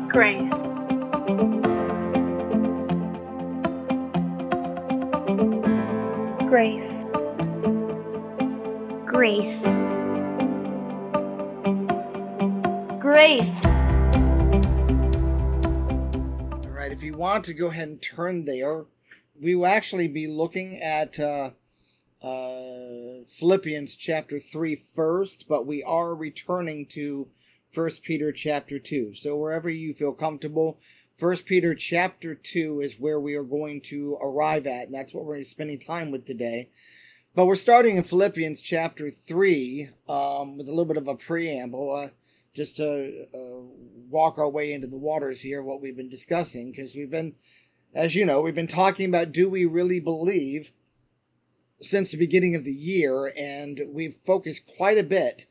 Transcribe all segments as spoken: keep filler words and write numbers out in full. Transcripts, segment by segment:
Grace. Grace. Grace. Grace. All right, if you want to go ahead and turn there, we will actually be looking at uh, uh, Philippians chapter three first, but we are returning to First Peter chapter two. So wherever you feel comfortable, First Peter chapter two is where we are going to arrive at, and that's what we're spending time with today. But we're starting in Philippians chapter three um, with a little bit of a preamble, uh, just to uh, walk our way into the waters here, what we've been discussing, because we've been, as you know, we've been talking about, do we really believe, since the beginning of the year, and we've focused quite a bit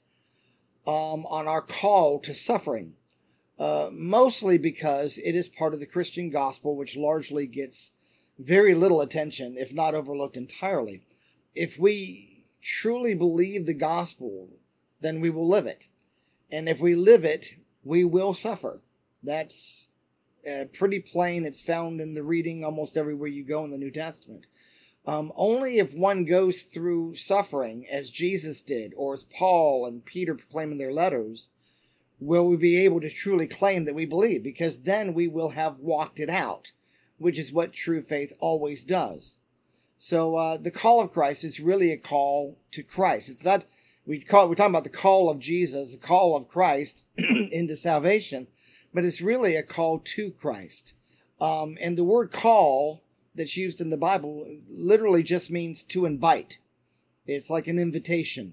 um, on our call to suffering, uh, mostly because it is part of the Christian gospel, which largely gets very little attention, if not overlooked entirely. If we truly believe the gospel, then we will live it. And if we live it, we will suffer. That's uh, pretty plain. It's found in the reading almost everywhere you go in the New Testament. Um, only if one goes through suffering, as Jesus did, or as Paul and Peter proclaim in their letters, will we be able to truly claim that we believe, because then we will have walked it out, which is what true faith always does. So uh, the call of Christ is really a call to Christ. It's not, we call, we're talking about the call of Jesus, the call of Christ into salvation, but it's really a call to Christ. Um, and the word call that's used in the Bible literally just means to invite. It's like an invitation.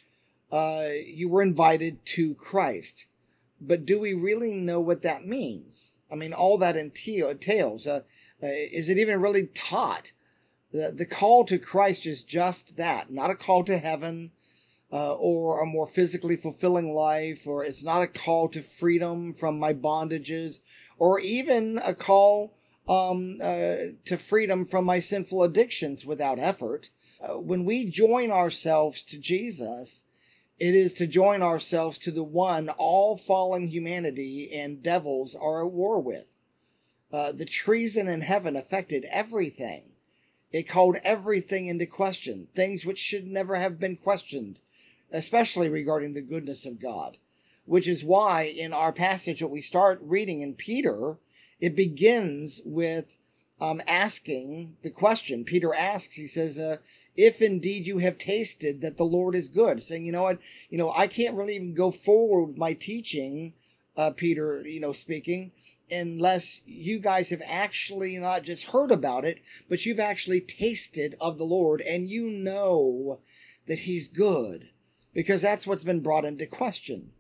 Uh, you were invited to Christ. But do we really know what that means? I mean, all that entails. Uh, uh, is it even really taught? The, the call to Christ is just that, not a call to heaven uh, or a more physically fulfilling life, or it's not a call to freedom from my bondages, or even a call Um, uh, to freedom from my sinful addictions without effort. Uh, when we join ourselves to Jesus, it is to join ourselves to the one all fallen humanity and devils are at war with. Uh, the treason in heaven affected everything. It called everything into question, things which should never have been questioned, especially regarding the goodness of God, which is why in our passage that we start reading in Peter, it begins with um, asking the question. Peter asks, he says, uh, if indeed you have tasted that the Lord is good, saying, you know what, you know, I can't really even go forward with my teaching, uh, Peter, you know, speaking, unless you guys have actually not just heard about it, but you've actually tasted of the Lord and you know that he's good, because that's what's been brought into question.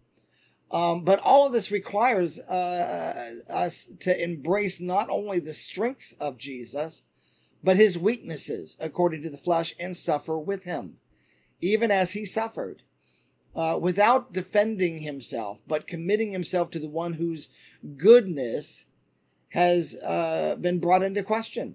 Um, but all of this requires uh, us to embrace not only the strengths of Jesus, but his weaknesses according to the flesh, and suffer with him, even as he suffered, uh, without defending himself, but committing himself to the one whose goodness has uh, been brought into question.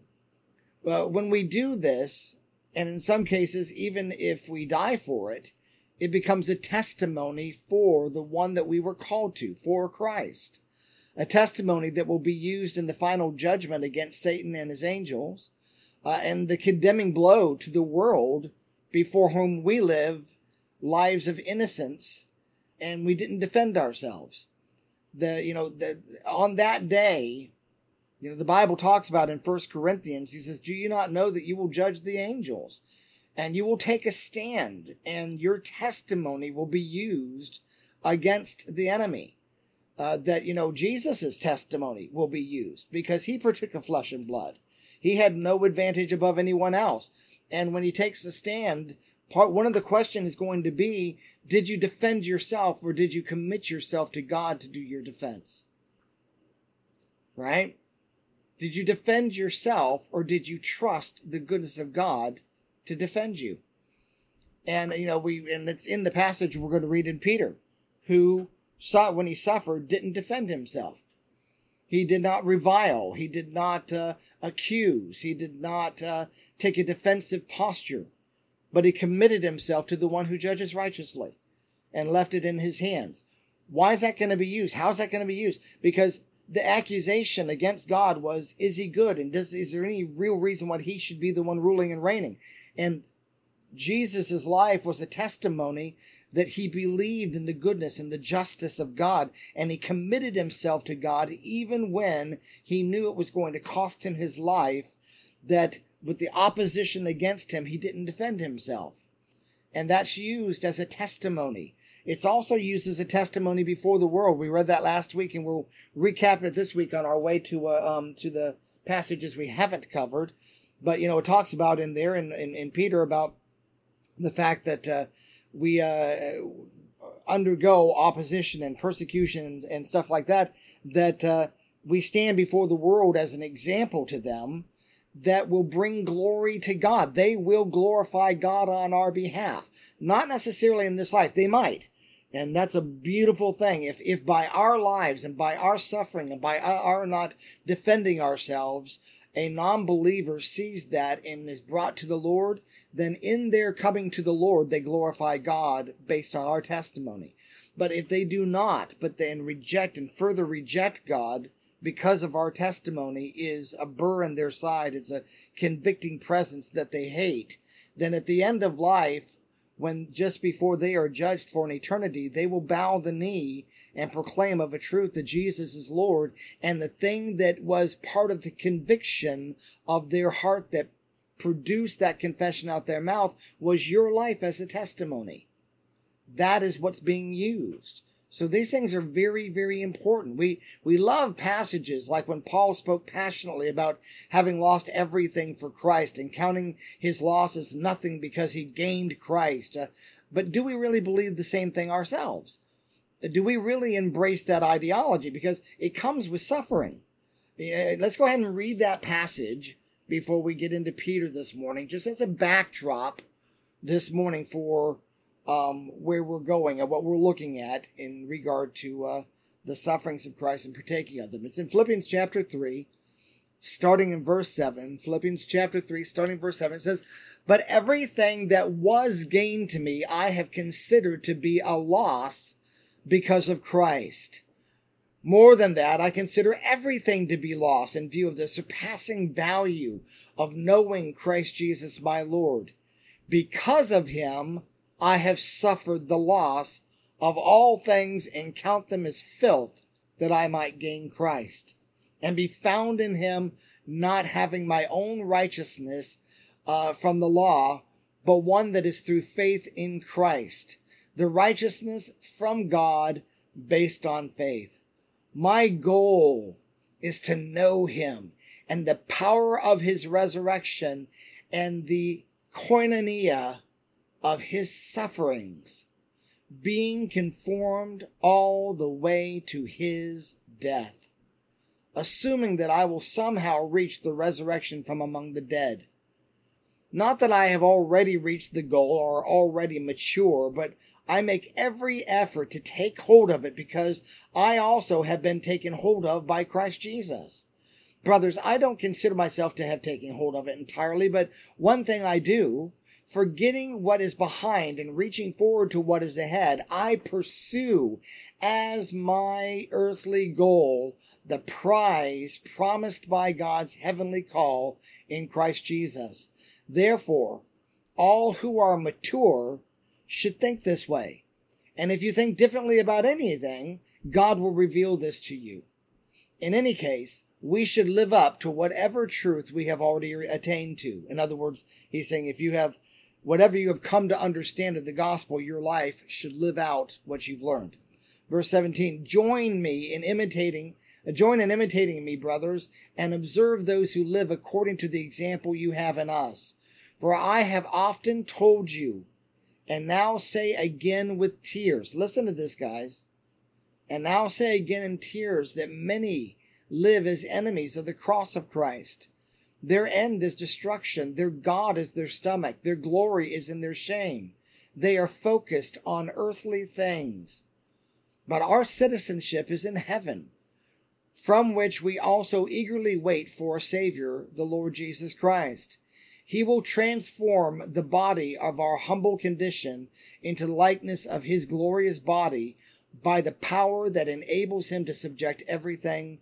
Uh, when we do this, and in some cases, even if we die for it, it becomes a testimony for the one that we were called to, for Christ. A testimony that will be used in the final judgment against Satan and his angels, uh, and the condemning blow to the world before whom we live lives of innocence, and we didn't defend ourselves. The you know the on that day, you know the Bible talks about in First Corinthians. He says, "Do you not know that you will judge the angels? And you will take a stand, and your testimony will be used against the enemy." Uh, that, you know, Jesus' testimony will be used because he partook of flesh and blood. He had no advantage above anyone else. And when he takes a stand, part one of the questions is going to be, did you defend yourself, or did you commit yourself to God to do your defense? Right? Did you defend yourself, or did you trust the goodness of God to defend you? And, you know, we, and it's in the passage we're going to read in Peter, who saw when he suffered, didn't defend himself. He did not revile. He did not uh, accuse. He did not uh, take a defensive posture, but he committed himself to the one who judges righteously and left it in his hands. Why is that going to be used? How is that going to be used? Because the accusation against God was, is he good? And does, is there any real reason why he should be the one ruling and reigning? And Jesus' life was a testimony that he believed in the goodness and the justice of God, and he committed himself to God even when he knew it was going to cost him his life, that with the opposition against him, he didn't defend himself. And that's used as a testimony. It's also used as a testimony before the world. We read that last week, and we'll recap it this week on our way to uh, um to the passages we haven't covered. But, you know, it talks about in there, in, in, in Peter, about the fact that uh, we uh, undergo opposition and persecution and, and stuff like that, that uh, we stand before the world as an example to them that will bring glory to God. They will glorify God on our behalf. Not necessarily in this life. They might. And that's a beautiful thing. If if by our lives and by our suffering and by our not defending ourselves, a non-believer sees that and is brought to the Lord, then in their coming to the Lord, they glorify God based on our testimony. But if they do not, but then reject and further reject God because of our testimony is a burr in their side, it's a convicting presence that they hate, then at the end of life, when just before they are judged for an eternity, they will bow the knee and proclaim of a truth that Jesus is Lord, and the thing that was part of the conviction of their heart that produced that confession out their mouth was your life as a testimony. That is what's being used. So these things are very, very important. We we love passages like when Paul spoke passionately about having lost everything for Christ and counting his loss as nothing because he gained Christ. Uh, but do we really believe the same thing ourselves? Do we really embrace that ideology? Because it comes with suffering. Uh, let's go ahead and read that passage before we get into Peter this morning, just as a backdrop this morning for Um, where we're going and what we're looking at in regard to uh, the sufferings of Christ and partaking of them. It's in Philippians chapter three, starting in verse seven. Philippians chapter three, starting in verse seven. It says, "But everything that was gained to me, I have considered to be a loss because of Christ. More than that, I consider everything to be loss in view of the surpassing value of knowing Christ Jesus my Lord. Because of him, I have suffered the loss of all things and count them as filth, that I might gain Christ, and be found in him, not having my own righteousness uh, from the law, but one that is through faith in Christ, the righteousness from God based on faith. My goal is to know him and the power of his resurrection and the koinonia of his sufferings, being conformed all the way to his death, assuming that I will somehow reach the resurrection from among the dead. Not that I have already reached the goal or already mature, but I make every effort to take hold of it, because I also have been taken hold of by Christ Jesus. Brothers, I don't consider myself to have taken hold of it entirely, but one thing I do, forgetting what is behind and reaching forward to what is ahead, I pursue as my earthly goal the prize promised by God's heavenly call in Christ Jesus. Therefore, all who are mature should think this way. And if you think differently about anything, God will reveal this to you. In any case, we should live up to whatever truth we have already attained to. In other words, he's saying if you have whatever you have come to understand of the gospel, your life should live out what you've learned. Verse seventeen, join me in imitating, join in imitating me, brothers, and observe those who live according to the example you have in us. For I have often told you, and now say again with tears. Listen to this, guys. And now say again in tears that many live as enemies of the cross of Christ. Their end is destruction. Their God is their stomach. Their glory is in their shame. They are focused on earthly things. But our citizenship is in heaven, from which we also eagerly wait for a Savior, the Lord Jesus Christ. He will transform the body of our humble condition into the likeness of his glorious body by the power that enables him to subject everything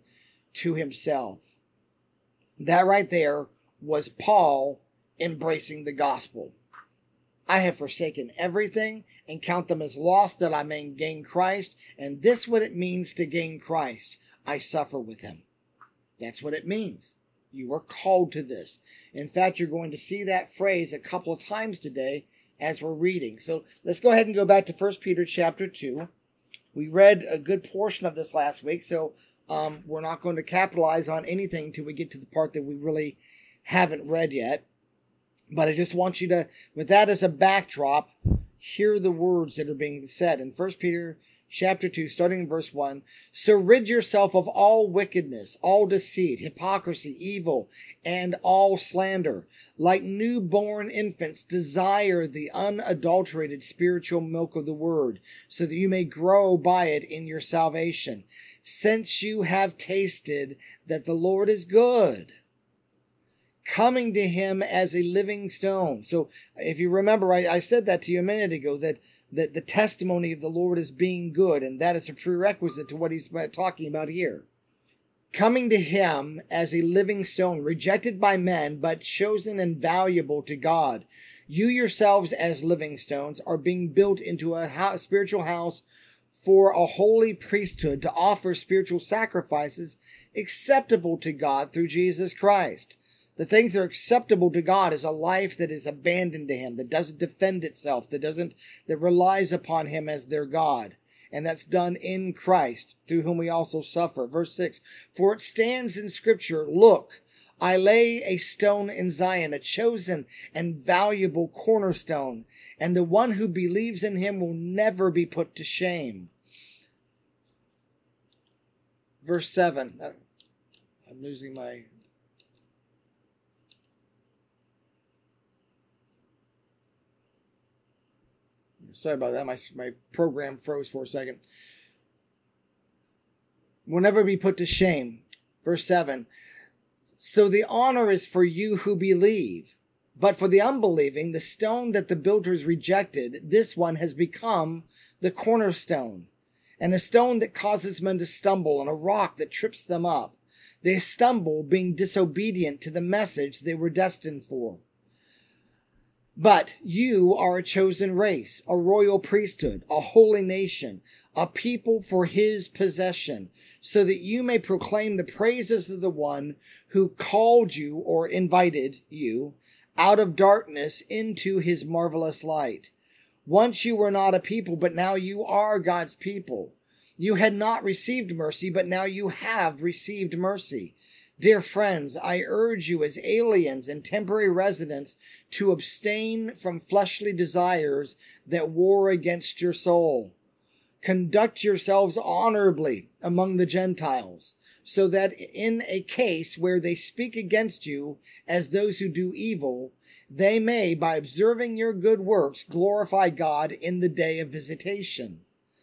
to himself. That right there was Paul embracing the gospel. I have forsaken everything and count them as lost that I may gain Christ. And this is what it means to gain Christ. I suffer with him. That's what it means. You are called to this. In fact, you're going to see that phrase a couple of times today as we're reading. So let's go ahead and go back to First Peter chapter two. We read a good portion of this last week, so um, we're not going to capitalize on anything until we get to the part that we really haven't read yet. But I just want you to, with that as a backdrop, hear the words that are being said in First Peter chapter two, starting in verse one. So rid yourself of all wickedness, all deceit, hypocrisy, evil, and all slander. Like newborn infants, desire the unadulterated spiritual milk of the word, so that you may grow by it in your salvation, since you have tasted that the Lord is good, coming to him as a living stone. So if you remember, I, I said that to you a minute ago, that, that the testimony of the Lord is being good, and that is a prerequisite to what he's talking about here. Coming to him as a living stone, rejected by men, but chosen and valuable to God. You yourselves as living stones are being built into a house, spiritual house for a holy priesthood, to offer spiritual sacrifices acceptable to God through Jesus Christ. The things that are acceptable to God is a life that is abandoned to him, that doesn't defend itself, that doesn't, that relies upon him as their God. And that's done in Christ, through whom we also suffer. Verse six, for it stands in Scripture, look, I lay a stone in Zion, a chosen and valuable cornerstone, and the one who believes in him will never be put to shame. Verse seven, I'm losing my... Sorry about that. My, my program froze for a second. Will never be put to shame. Verse seven. So the honor is for you who believe. But for the unbelieving, the stone that the builders rejected, this one has become the cornerstone, and a stone that causes men to stumble, and a rock that trips them up. They stumble, being disobedient to the message they were destined for. But you are a chosen race, a royal priesthood, a holy nation, a people for his possession, so that you may proclaim the praises of the one who called you or invited you out of darkness into his marvelous light. Once you were not a people, but now you are God's people. You had not received mercy, but now you have received mercy. Dear friends, I urge you as aliens and temporary residents to abstain from fleshly desires that war against your soul. Conduct yourselves honorably among the Gentiles, so that in a case where they speak against you as those who do evil, they may, by observing your good works, glorify God in the day of visitation.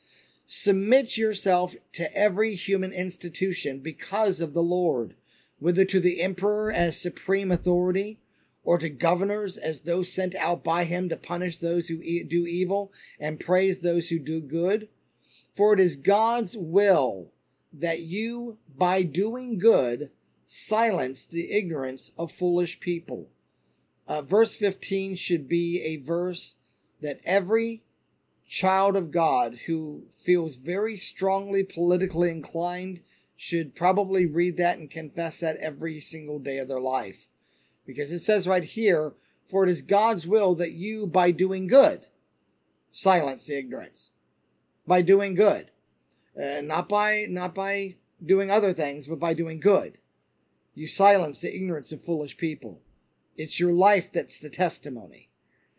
Submit yourself to every human institution because of the Lord, whether to the emperor as supreme authority, or to governors as those sent out by him to punish those who e- do evil and praise those who do good. For it is God's will that you, by doing good, silence the ignorance of foolish people. Uh, verse fifteen should be a verse that every child of God who feels very strongly politically inclined should probably read that and confess that every single day of their life. Because it says right here, for it is God's will that you, by doing good, silence the ignorance. By doing good. Uh, not by not by doing other things, but by doing good. You silence the ignorance of foolish people. It's your life that's the testimony.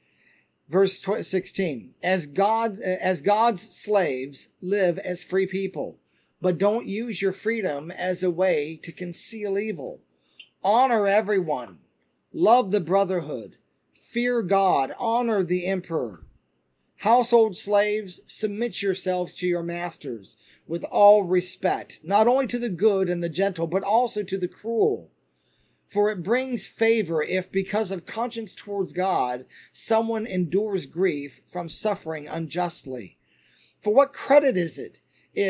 Verse sixteen, as God, as God's slaves, live as free people, but don't use your freedom as a way to conceal evil. Honor everyone. Love the brotherhood. Fear God. Honor the emperor. Household slaves, submit yourselves to your masters with all respect, not only to the good and the gentle, but also to the cruel. For it brings favor if, because of conscience towards God, someone endures grief from suffering unjustly. For what credit is it if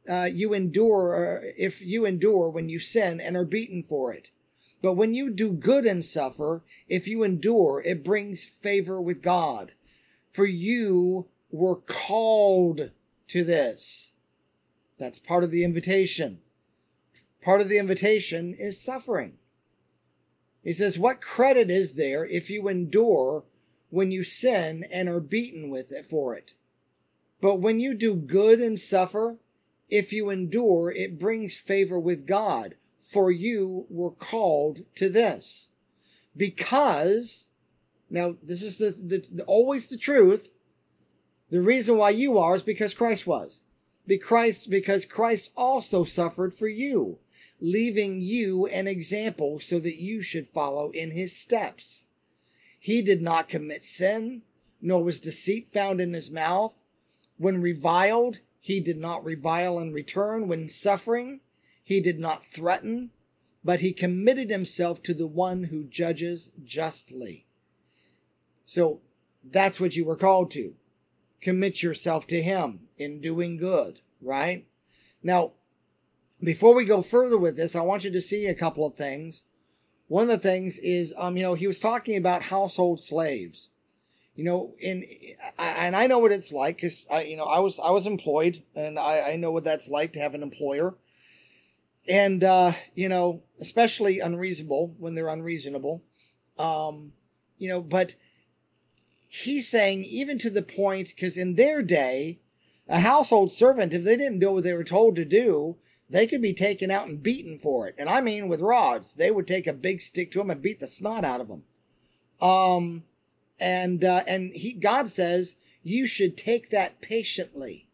uh, you endure, uh, if you endure when you sin and are beaten for it. But when you do good and suffer, if you endure, it brings favor with God. For you were called to this. That's part of the invitation. Part of the invitation is suffering. He says, what credit is there if you endure when you sin and are beaten with it for it? But when you do good and suffer, if you endure, it brings favor with God. For you were called to this. Because, now this is the, the, the always the truth, the reason why you are is because Christ was. Be Christ, because Christ also suffered for you, leaving you an example so that you should follow in his steps. He did not commit sin, nor was deceit found in his mouth. When reviled, he did not revile in return. When suffering, he did not threaten, but he committed himself to the one who judges justly. So that's what you were called to. Commit yourself to him in doing good, right? Now, before we go further with this, I want you to see a couple of things. One of the things is, um, you know, he was talking about household slaves. You know, in and I know what it's like because I, you know, I was I was employed, and I, I know what that's like to have an employer. And, uh, you know, especially unreasonable when they're unreasonable. Um, you know, but he's saying even to the point, because in their day, a household servant, if they didn't do what they were told to do, they could be taken out and beaten for it. And I mean with rods. They would take a big stick to them and beat the snot out of them. Um, and, uh, and he, God says, you should take that patiently.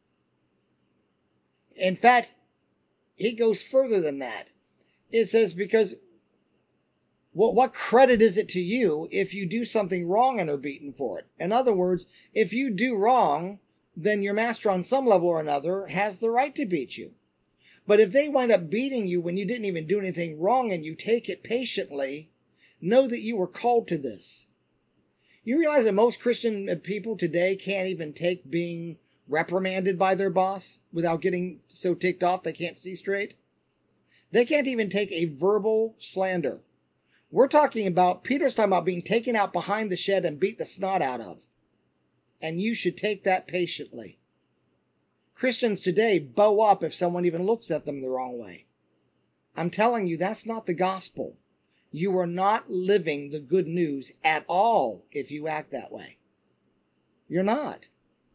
In fact, he goes further than that. It says, because what, what credit is it to you if you do something wrong and are beaten for it? In other words, if you do wrong, then your master on some level or another has the right to beat you. But if they wind up beating you when you didn't even do anything wrong and you take it patiently, know that you were called to this. You realize that most Christian people today can't even take being reprimanded by their boss without getting so ticked off they can't see straight? They can't even take a verbal slander. We're talking about, Peter's talking about being taken out behind the shed and beat the snot out of. And you should take that patiently. Christians today bow up if someone even looks at them the wrong way. I'm telling you, that's not the gospel. You are not living the good news at all if you act that way. You're not.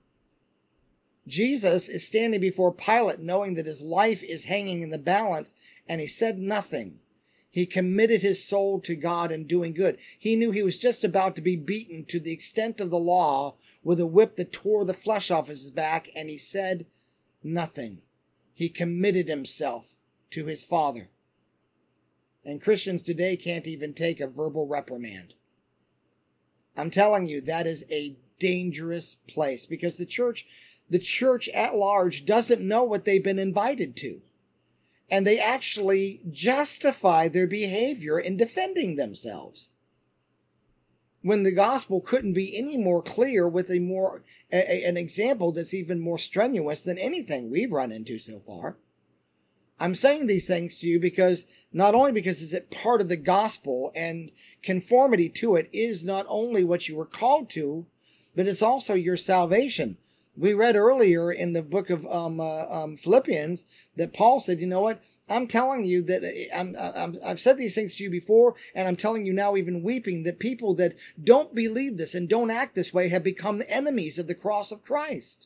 Jesus is standing before Pilate knowing that his life is hanging in the balance, and he said nothing. He committed his soul to God and doing good. He knew he was just about to be beaten to the extent of the law with a whip that tore the flesh off his back, and he said nothing. He committed himself to his Father. And Christians today can't even take a verbal reprimand. I'm telling you, that is a dangerous place, because the church, the church at large doesn't know what they've been invited to. And they actually justify their behavior in defending themselves, when the gospel couldn't be any more clear with a more a, an example that's even more strenuous than anything we've run into so far. I'm saying these things to you because not only because it's a part of the gospel, and conformity to it is not only what you were called to, but it's also your salvation. We read earlier in the book of um, uh, um, Philippians that Paul said, you know what? I'm telling you that I'm, I'm, I've said these things to you before, and I'm telling you now, even weeping, that people that don't believe this and don't act this way have become enemies of the cross of Christ.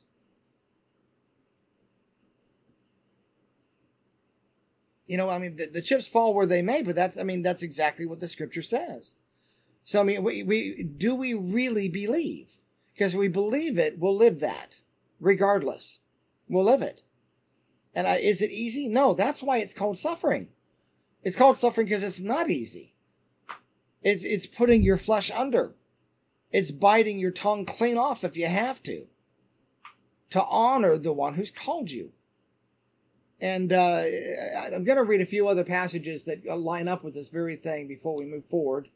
You know, I mean, the, the chips fall where they may, but that's, I mean, that's exactly what the scripture says. So, I mean, we, we do we really believe? Because if we believe it, we'll live that, regardless. We'll live it. And I, is it easy? No, that's why it's called suffering. It's called suffering because it's not easy. It's, it's putting your flesh under. It's biting your tongue clean off if you have to, to honor the one who's called you. And uh, I'm going to read a few other passages that line up with this very thing before we move forward,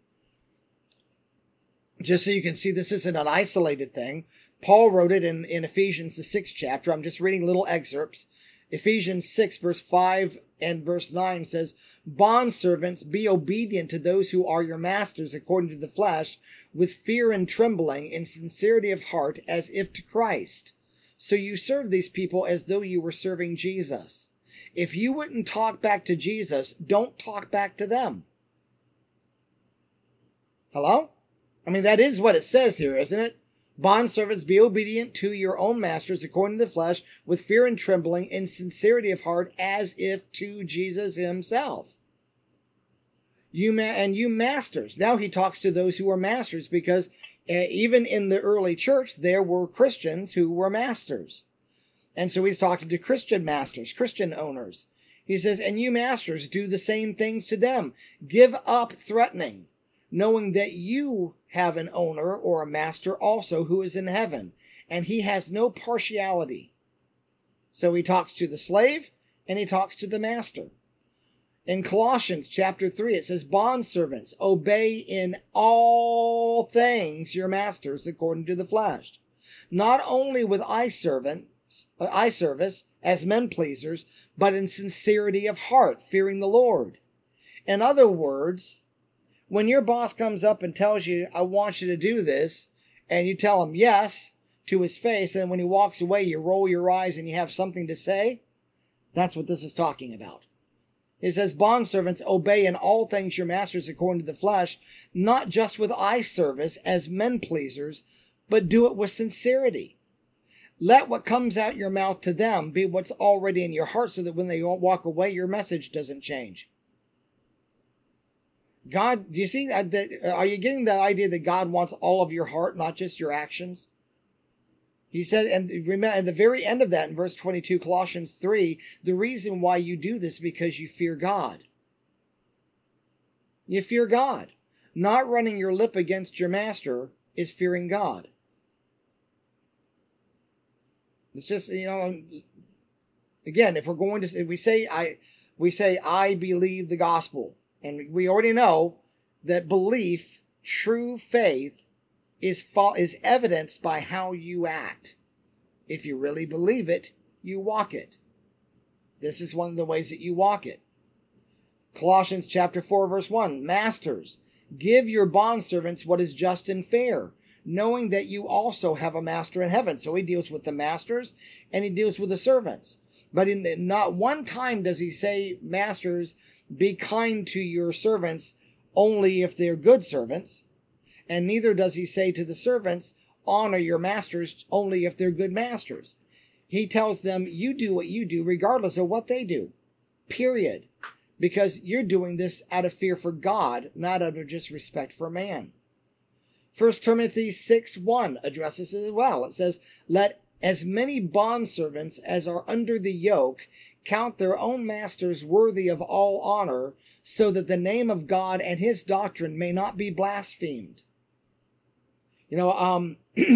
just so you can see this isn't an isolated thing. Paul wrote it in, in Ephesians, the sixth chapter. I'm just reading little excerpts. Ephesians six, verse five and verse nine says, "Bondservants, be obedient to those who are your masters according to the flesh, with fear and trembling, in sincerity of heart, as if to Christ. So you serve these people as though you were serving Jesus." If you wouldn't talk back to Jesus, don't talk back to them. Hello? I mean, that is what it says here, isn't it? Bondservants, be obedient to your own masters according to the flesh, with fear and trembling, in sincerity of heart, as if to Jesus himself. You ma- and you masters. Now he talks to those who are masters, because uh, even in the early church, there were Christians who were masters. And so he's talking to Christian masters, Christian owners. He says, "And you masters, do the same things to them. Give up threatening, knowing that you have an owner or a master also who is in heaven, and he has no partiality." So he talks to the slave and he talks to the master. In Colossians chapter three, it says, "Bondservants, obey in all things your masters according to the flesh, not only with eye servant, eye service as men pleasers, but in sincerity of heart, fearing the Lord." In other words, when your boss comes up and tells you, "I want you to do this," and you tell him yes to his face, and when he walks away, you roll your eyes and you have something to say, that's what this is talking about. It says, "Bondservants, obey in all things your masters according to the flesh, not just with eye service as men pleasers, but do it with sincerity. Let what comes out your mouth to them be what's already in your heart, so that when they walk away, your message doesn't change." God, do you see that? Are you getting the idea that God wants all of your heart, not just your actions? He said, and remember, at the very end of that, in verse twenty-two, Colossians three, the reason why you do this is because you fear God. You fear God. Not running your lip against your master is fearing God. It's just, you know, again, if we're going to, if we say, I, we say, "I believe the gospel." And we already know that belief, true faith, is fa- is evidenced by how you act. If you really believe it, you walk it. This is one of the ways that you walk it. Colossians chapter four, verse one, "Masters, give your bondservants what is just and fair, knowing that you also have a master in heaven." So he deals with the masters and he deals with the servants. But in not one time does he say, "Masters, be kind to your servants only if they're good servants." And neither does he say to the servants, "Honor your masters only if they're good masters." He tells them, you do what you do regardless of what they do. Period. Because you're doing this out of fear for God, not out of just respect for man. First Timothy six one addresses it as well. It says, "Let as many bondservants as are under the yoke count their own masters worthy of all honor, so that the name of God and his doctrine may not be blasphemed." You know, um,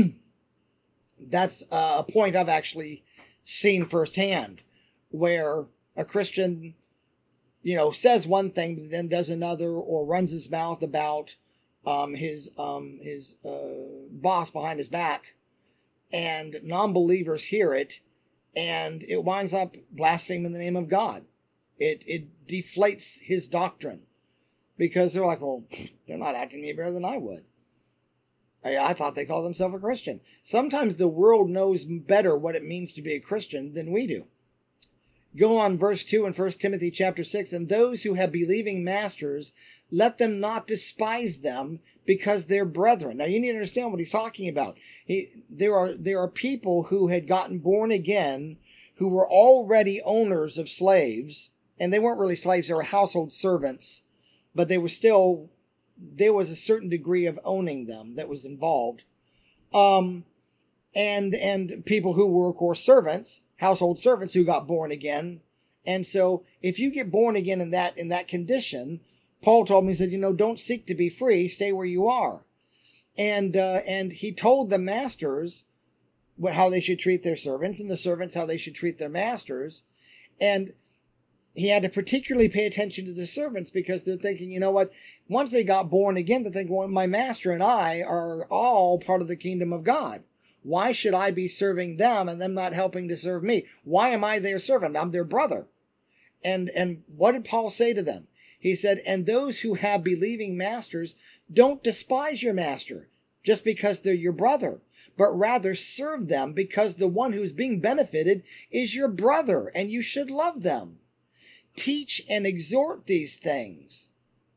that's a point I've actually seen firsthand, where a Christian, you know, says one thing but then does another, or runs his mouth about um, his um, his uh, boss behind his back, and non-believers hear it, and it winds up blaspheming the name of God. It it deflates his doctrine, because they're like, "Well, they're not acting any better than I would. I, I thought they called themselves a Christian." Sometimes the world knows better what it means to be a Christian than we do. Go on, verse two in First Timothy chapter six, "And those who have believing masters, let them not despise them, because they're brethren." Now you need to understand what he's talking about. He, there are there are people who had gotten born again, who were already owners of slaves, and they weren't really slaves, they were household servants, but they were still, there was a certain degree of owning them that was involved. Um, and and people who were, of course, servants, household servants who got born again. And so if you get born again in that in that condition, Paul told me, he said, you know, don't seek to be free, stay where you are. And uh, and he told the masters how they should treat their servants, and the servants how they should treat their masters. And he had to particularly pay attention to the servants, because they're thinking, you know what, once they got born again, they're thinking, well, my master and I are all part of the kingdom of God. Why should I be serving them and them not helping to serve me? Why am I their servant? I'm their brother. And, and what did Paul say to them? He said, and those who have believing masters, don't despise your master just because they're your brother, but rather serve them because the one who's being benefited is your brother, and you should love them. Teach and exhort these things.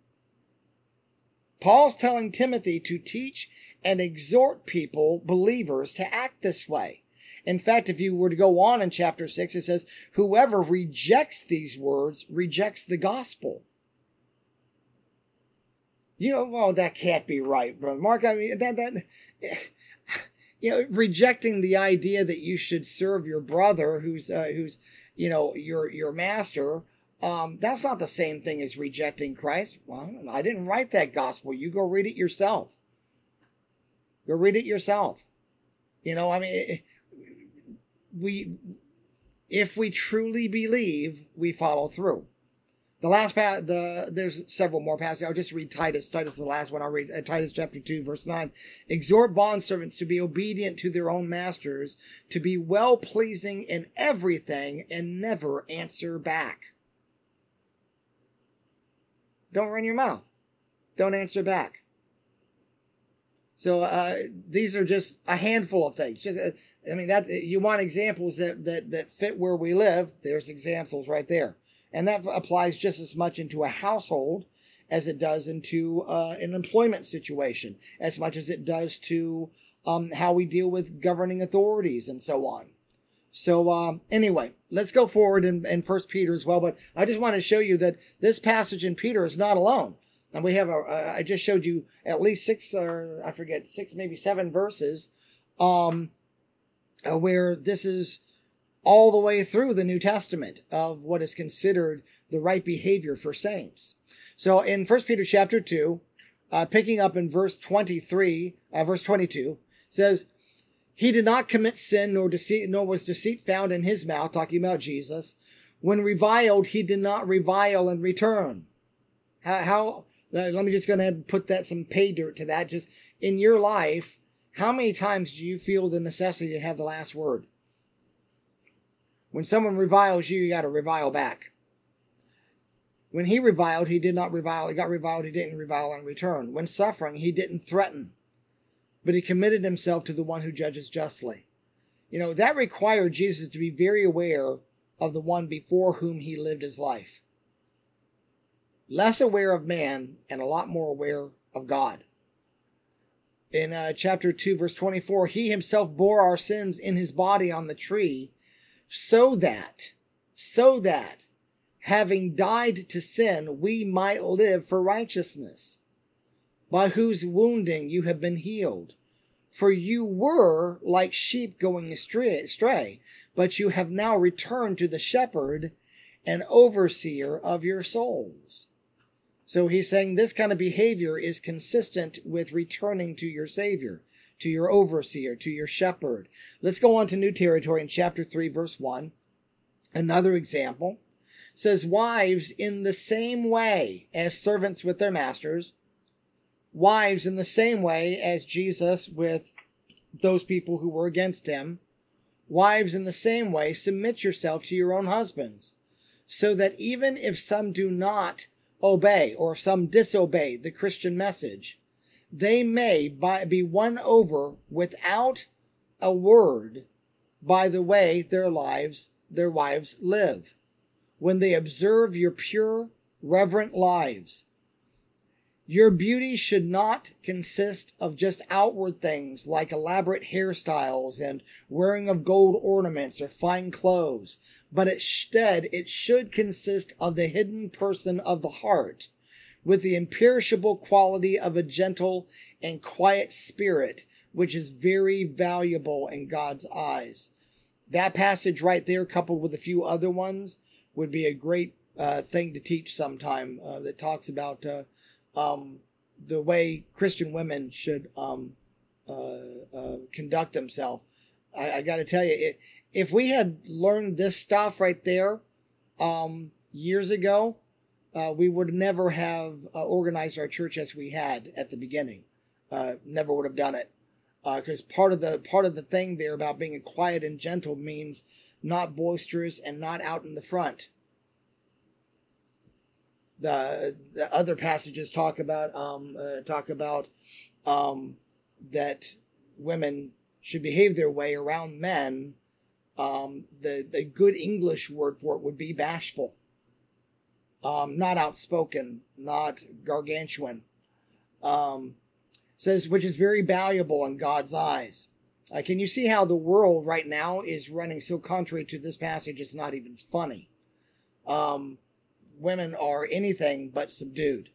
Paul's telling Timothy to teach and exhort people, believers, to act this way. In fact, if you were to go on in chapter six, it says, whoever rejects these words rejects the gospel. You know, well, that can't be right, Brother Mark. I mean, that, that, you know, rejecting the idea that you should serve your brother who's, uh, who's, you know, your, your master. Um, that's not the same thing as rejecting Christ. Well, I didn't write that gospel. You go read it yourself. Go read it yourself. You know, I mean, it, we, if we truly believe, we follow through. The last pa- the there's several more passages. I'll just read Titus. Titus is the last one. I'll read uh, Titus chapter two, verse nine. Exhort bondservants to be obedient to their own masters, to be well-pleasing in everything, and never answer back. Don't run your mouth. Don't answer back. So uh, these are just a handful of things. Just, uh, I mean, that you want examples that that that fit where we live. There's examples right there. And that applies just as much into a household as it does into uh, an employment situation, as much as it does to um, how we deal with governing authorities and so on. So um, anyway, let's go forward in, in First Peter as well. But I just want to show you that this passage in Peter is not alone. And we have, a, uh, I just showed you at least six, or I forget, six, maybe seven verses um, uh, where this is all the way through the New Testament of what is considered the right behavior for saints. So in First Peter chapter two, uh, picking up in verse twenty-three, uh, verse twenty-two, says, he did not commit sin, nor deceit, nor was deceit found in his mouth, talking about Jesus. When reviled, he did not revile in return. How, how uh, let me just go ahead and put that some pay dirt to that. Just in your life, how many times do you feel the necessity to have the last word? When someone reviles you, you got to revile back. When he reviled, he did not revile. He got reviled, he didn't revile in return. When suffering, he didn't threaten, but he committed himself to the one who judges justly. You know, that required Jesus to be very aware of the one before whom he lived his life. Less aware of man and a lot more aware of God. In uh, chapter two, verse twenty-four, he himself bore our sins in his body on the tree, so that, so that, having died to sin, we might live for righteousness, by whose wounding you have been healed. For you were like sheep going astray, but you have now returned to the shepherd and overseer of your souls. So he's saying this kind of behavior is consistent with returning to your Savior, to your overseer, to your shepherd. Let's go on to new territory in chapter three, verse one. Another example says, wives in the same way as servants with their masters, wives in the same way as Jesus with those people who were against him, wives in the same way submit yourself to your own husbands, so that even if some do not obey or some disobey the Christian message, they may by, be won over without a word by the way their lives, their wives live, when they observe your pure, reverent lives. Your beauty should not consist of just outward things like elaborate hairstyles and wearing of gold ornaments or fine clothes, but instead it should consist of the hidden person of the heart, with the imperishable quality of a gentle and quiet spirit, which is very valuable in God's eyes. That passage right there, coupled with a few other ones, would be a great uh, thing to teach sometime uh, that talks about uh, um, the way Christian women should um, uh, uh, conduct themselves. I, I got to tell you, it, if we had learned this stuff right there um, years ago, uh, we would never have uh, organized our church as we had at the beginning. Uh, never would have done it. Because uh, part of the part of the thing there about being quiet and gentle means not boisterous and not out in the front. The the other passages talk about um uh, talk about um that women should behave their way around men. Um, the the good English word for it would be bashful. Um, not outspoken, not gargantuan. Um, says, which is very valuable in God's eyes. Uh, can you see how the world right now is running so contrary to this passage? It's not even funny. Um, women are anything but subdued.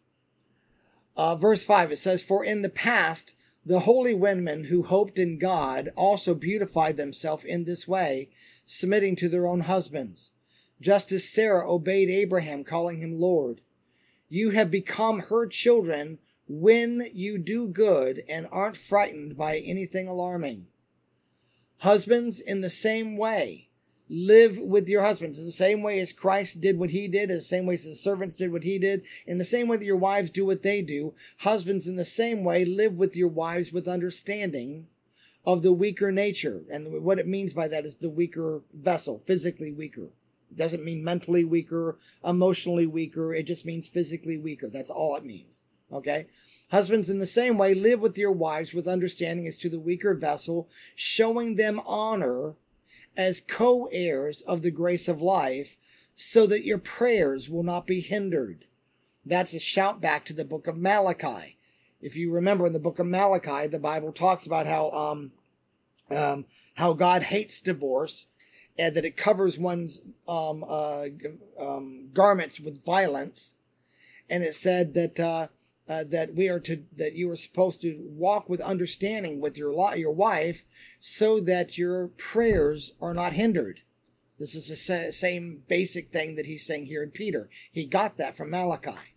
Uh, verse five, it says, for in the past, the holy women who hoped in God also beautified themselves in this way, submitting to their own husbands, just as Sarah obeyed Abraham, calling him Lord. You have become her children when you do good and aren't frightened by anything alarming. Husbands, in the same way, live with your husbands in the same way as Christ did what he did, in the same way as the servants did what he did, in the same way that your wives do what they do. Husbands, in the same way, live with your wives with understanding of the weaker nature. And what it means by that is the weaker vessel, physically weaker. It doesn't mean mentally weaker, emotionally weaker. It just means physically weaker. That's all it means. Okay? Husbands, in the same way, live with your wives with understanding as to the weaker vessel, showing them honor as co-heirs of the grace of life, so that your prayers will not be hindered. That's a shout back to the book of Malachi. If you remember, in the book of Malachi, the Bible talks about how um, um, how God hates divorce, and that it covers one's um, uh, um, garments with violence. And it said that uh, uh, that we are to that you are supposed to walk with understanding with your your wife, so that your prayers are not hindered. This is the same basic thing that he's saying here in Peter. He got that from Malachi.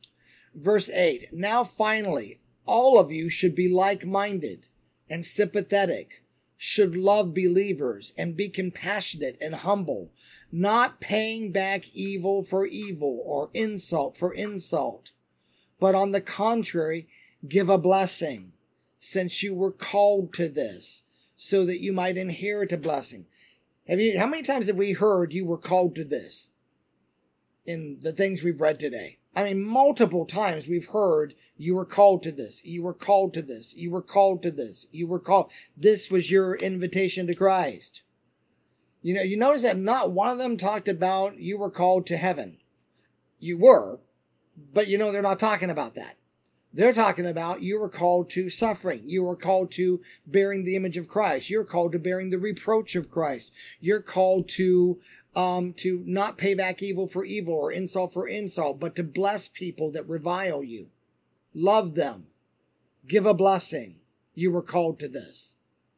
Verse eight, now finally, all of you should be like-minded and sympathetic, should love believers and be compassionate and humble, not paying back evil for evil or insult for insult, but on the contrary, give a blessing, since you were called to this, so that you might inherit a blessing. Have you? How many times have we heard you were called to this in the things we've read today? I mean, multiple times we've heard you were called to this, you were called to this, you were called to this, you were called. This was your invitation to Christ. You know, you notice that not one of them talked about you were called to heaven. You were, but you know they're not talking about that. They're talking about you were called to suffering. You were called to bearing the image of Christ. You're called to bearing the reproach of Christ. You're called to um, to not pay back evil for evil or insult for insult, but to bless people that revile you. Love them. Give a blessing. You were called to this.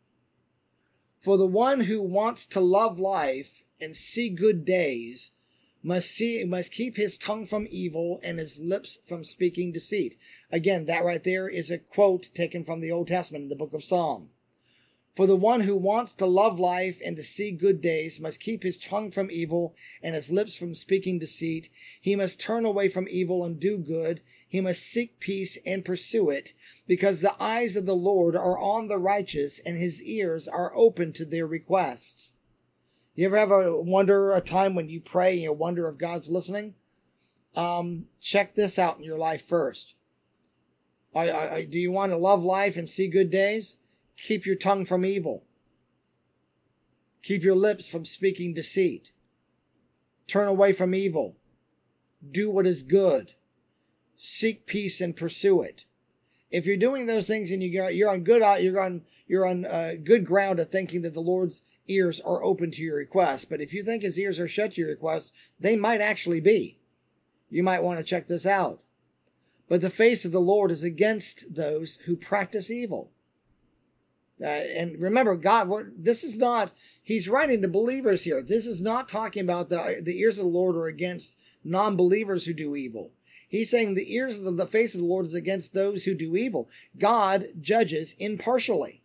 For the one who wants to love life and see good days must see must keep his tongue from evil and his lips from speaking deceit. Again, that right there is a quote taken from the Old Testament in the book of Psalm. For the one who wants to love life and to see good days must keep his tongue from evil and his lips from speaking deceit. He must turn away from evil and do good. He must seek peace and pursue it, because the eyes of the Lord are on the righteous and his ears are open to their requests. You ever have a wonder, a time when you pray and you wonder if God's listening? Um, check this out in your life first. I, I, do you want to love life and see good days? Keep your tongue from evil. Keep your lips from speaking deceit. Turn away from evil. Do what is good. Seek peace and pursue it. If you're doing those things and you you're on good you're on you're on uh, good ground of thinking that the Lord's ears are open to your request. But if you think his ears are shut to your request, they might actually be. You might want to check this out. But the face of the Lord is against those who practice evil. Uh, and remember, God, we're, this is not, he's writing to believers here. This is not talking about the, the ears of the Lord are against non-believers who do evil. He's saying the ears of the, the face of the Lord is against those who do evil. God judges impartially.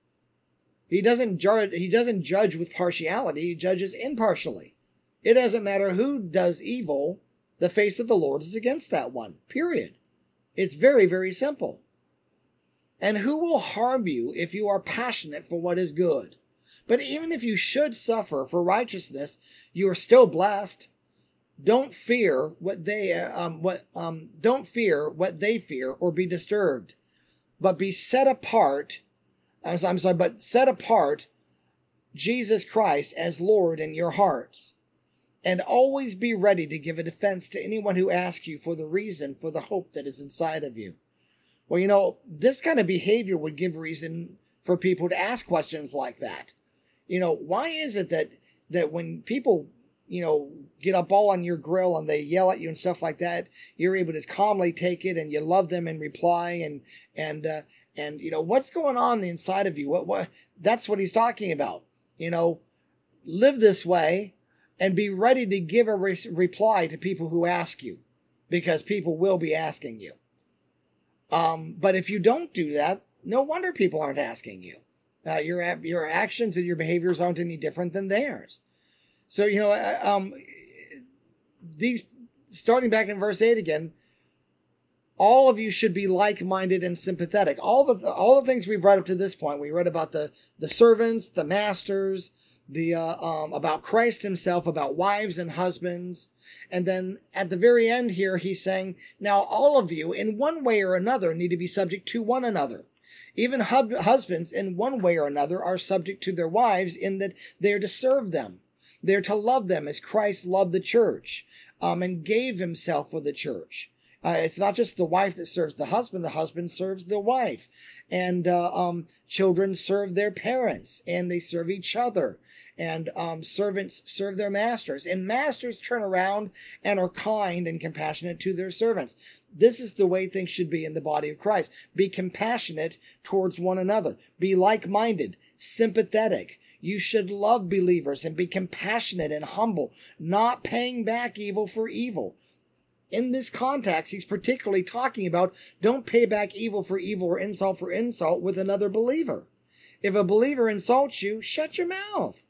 He doesn't judge, he doesn't judge with partiality. He judges impartially. It doesn't matter who does evil. The face of the Lord is against that one. Period. It's very, very simple. And who will harm you if you are passionate for what is good? But even if you should suffer for righteousness, you are still blessed. Don't fear what they um what um don't fear what they fear or be disturbed, but be set apart. I'm sorry, but set apart Jesus Christ as Lord in your hearts, and always be ready to give a defense to anyone who asks you for the reason for the hope that is inside of you. Well, you know, this kind of behavior would give reason for people to ask questions like that. You know, why is it that that when people, you know, get up all on your grill and they yell at you and stuff like that, you're able to calmly take it and you love them and reply and and uh, and you know what's going on the inside of you? What what? That's what he's talking about. You know, live this way and be ready to give a re- reply to people who ask you, because people will be asking you. Um, but if you don't do that, no wonder people aren't asking you. Uh, your your actions and your behaviors aren't any different than theirs. So, you know, um, these starting back in verse eight again, all of you should be like-minded and sympathetic. All the all the things we've read up to this point, we read about the the servants, the masters, the uh, um, about Christ himself, about wives and husbands. And then at the very end here, he's saying, now all of you in one way or another need to be subject to one another. Even hub- husbands in one way or another are subject to their wives in that they're to serve them. They're to love them as Christ loved the church um, and gave himself for the church. Uh, it's not just the wife that serves the husband. The husband serves the wife. And uh, um, children serve their parents, and they serve each other. And um, servants serve their masters. And masters turn around and are kind and compassionate to their servants. This is the way things should be in the body of Christ. Be compassionate towards one another. Be like-minded, sympathetic. You should love believers and be compassionate and humble, not paying back evil for evil. In this context, he's particularly talking about don't pay back evil for evil or insult for insult with another believer. If a believer insults you, shut your mouth.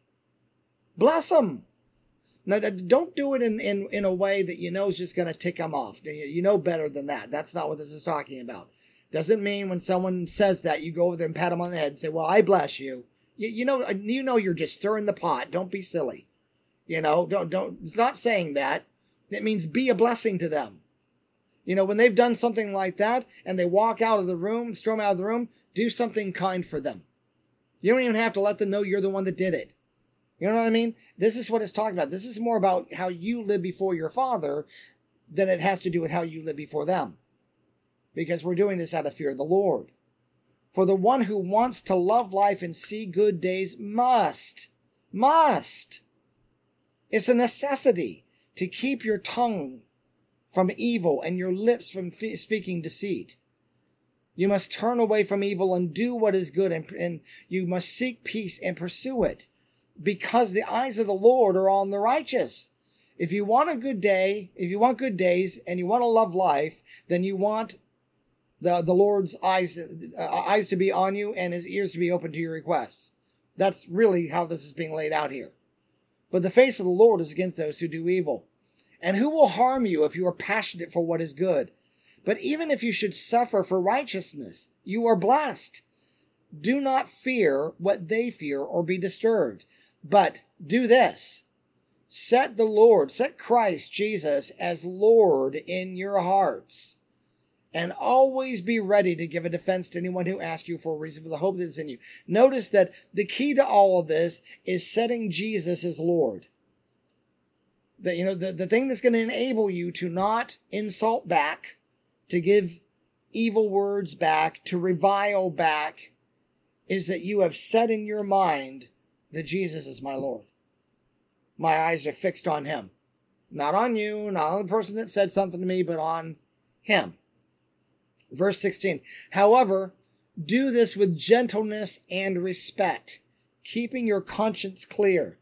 Bless them. Now, don't do it in, in, in a way that you know is just going to tick them off. You know better than that. That's not what this is talking about. Doesn't mean when someone says that, you go over there and pat them on the head and say, well, I bless you. You, you know, you know you're just stirring the pot. Don't be silly. You know, don't, don't, it's not saying that. It means be a blessing to them. You know, when they've done something like that and they walk out of the room, storm out of the room, do something kind for them. You don't even have to let them know you're the one that did it. You know what I mean? This is what it's talking about. This is more about how you live before your Father than it has to do with how you live before them. Because we're doing this out of fear of the Lord. For the one who wants to love life and see good days must, must. It's a necessity to keep your tongue from evil and your lips from fe- speaking deceit. You must turn away from evil and do what is good, and, and you must seek peace and pursue it. Because the eyes of the Lord are on the righteous. If you want a good day, if you want good days and you want to love life, then you want the, the Lord's eyes, uh, eyes to be on you and his ears to be open to your requests. That's really how this is being laid out here. But the face of the Lord is against those who do evil. And who will harm you if you are passionate for what is good? But even if you should suffer for righteousness, you are blessed. Do not fear what they fear or be disturbed. But do this, set the Lord, set Christ Jesus as Lord in your hearts, and always be ready to give a defense to anyone who asks you for a reason for the hope that is in you. Notice that the key to all of this is setting Jesus as Lord. That, you know, the, the thing that's going to enable you to not insult back, to give evil words back, to revile back, is that you have set in your mind that Jesus is my Lord. My eyes are fixed on him. Not on you, not on the person that said something to me, but on him. Verse sixteen. However, do this with gentleness and respect, keeping your conscience clear,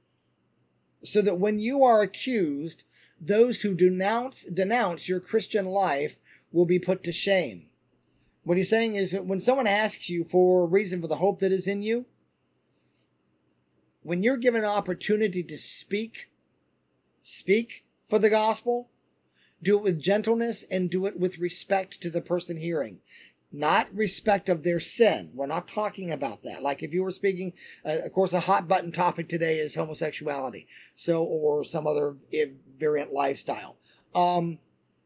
so that when you are accused, those who denounce, denounce your Christian life will be put to shame. What he's saying is that when someone asks you for a reason for the hope that is in you, when you're given an opportunity to speak, speak for the gospel, do it with gentleness and do it with respect to the person hearing. not respect of their sin. We're not talking about that. Like if you were speaking, uh, of course, a hot button topic today is homosexuality, so or some other variant lifestyle. Um,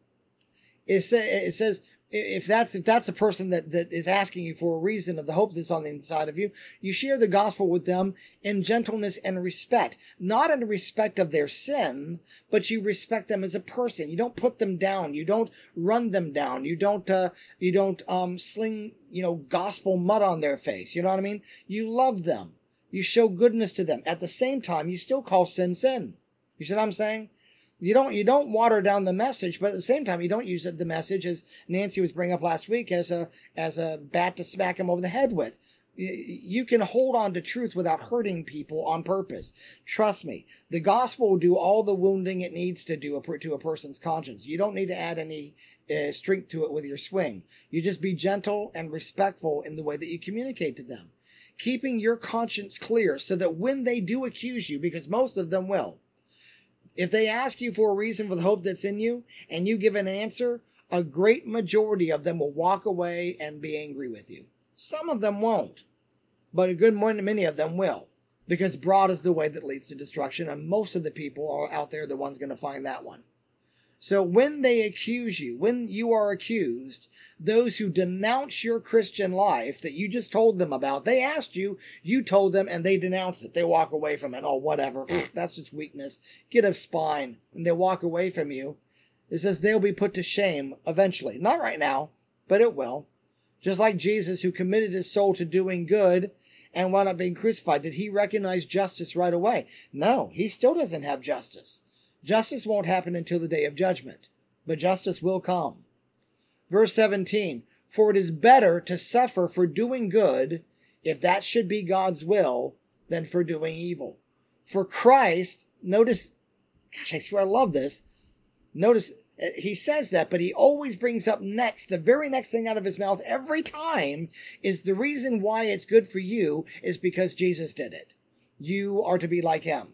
it, sa- it says if that's if that's a person that, that is asking you for a reason of the hope that's on the inside of you, you share the gospel with them in gentleness and respect, not in respect of their sin, but you respect them as a person. You don't put them down. You don't run them down. You don't uh, you don't um, sling you know gospel mud on their face. You know what I mean? You love them. You show goodness to them. At the same time, you still call sin sin. You see what I'm saying? You don't you don't water down the message, but at the same time, you don't use the message, as Nancy was bringing up last week, as a as a bat to smack them over the head with. You can hold on to truth without hurting people on purpose. Trust me, the gospel will do all the wounding it needs to do to a person's conscience. You don't need to add any uh, strength to it with your swing. You just be gentle and respectful in the way that you communicate to them, keeping your conscience clear so that when they do accuse you, because most of them will, if they ask you for a reason for the hope that's in you and you give an answer, a great majority of them will walk away and be angry with you. Some of them won't, but a good many of them will, because broad is the way that leads to destruction, and most of the people are out there the ones going to find that one. So when they accuse you, when you are accused, those who denounce your Christian life that you just told them about, they asked you, you told them, and they denounce it. They walk away from it. Oh, whatever. That's just weakness. Get a spine. And they walk away from you. It says they'll be put to shame eventually. Not right now, but it will. Just like Jesus, who committed his soul to doing good and wound up being crucified. Did he recognize justice right away? No, he still doesn't have justice. Justice won't happen until the day of judgment, but justice will come. Verse seventeen, for it is better to suffer for doing good, if that should be God's will, than for doing evil. For Christ, notice, gosh, I swear I love this. Notice, he says that, but he always brings up next, the very next thing out of his mouth every time is the reason why it's good for you is because Jesus did it. You are to be like him.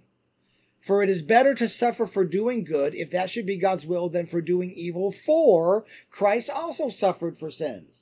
For it is better to suffer for doing good, if that should be God's will, than for doing evil. For Christ also suffered for sins.